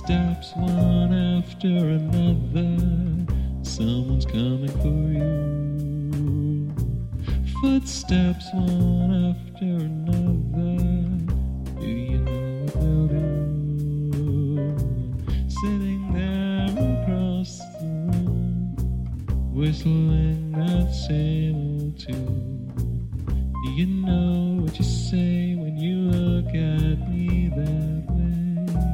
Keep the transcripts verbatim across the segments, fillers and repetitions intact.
Footsteps one after another, someone's coming for you. Footsteps one after another, do you know what they'll do? Sitting there across the room, whistling that same old tune. Do you know what you say when you look at me that way?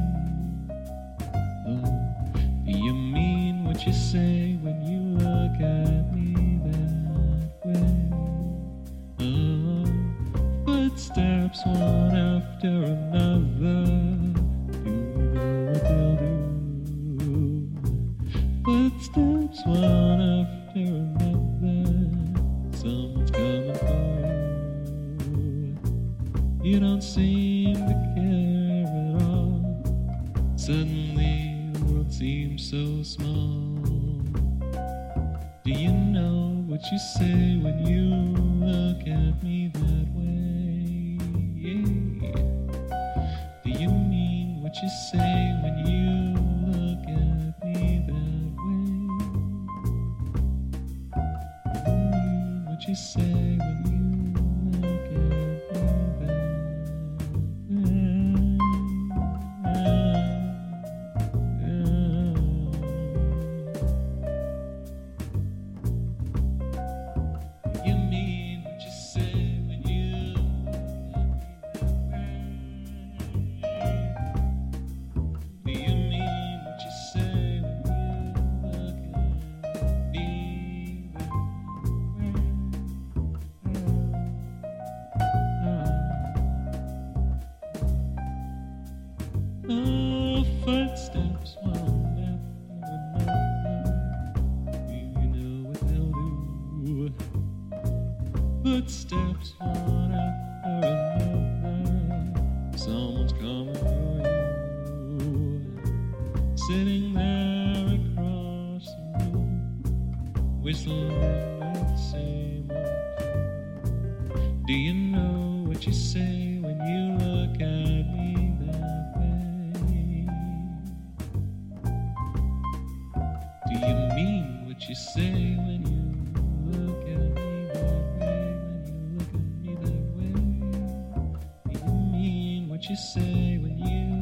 Oh, do you mean what you say when you look at me that way? Oh, footsteps one after another, do you know what they'll do? Footsteps one after another, someone's coming for you. You don't seem to care at all. Suddenly the world seems so small. Do you know what you say when you look at me that way? Yeah. Do you mean what you say when you look at me that way? Do you mean what you say when you look at me that way? You mean what you say when you look at me that way? Do you mean what you say when you look at me that way? Oh, footsteps one after another, do you know what they'll do? Footsteps one after another, someone's coming for you. Sitting there across the room, whistling that same old tune. Do you know what you say when you look at me that way? Do you mean what you say when you look at me that way? When you look at me that way? Do you mean what you say when you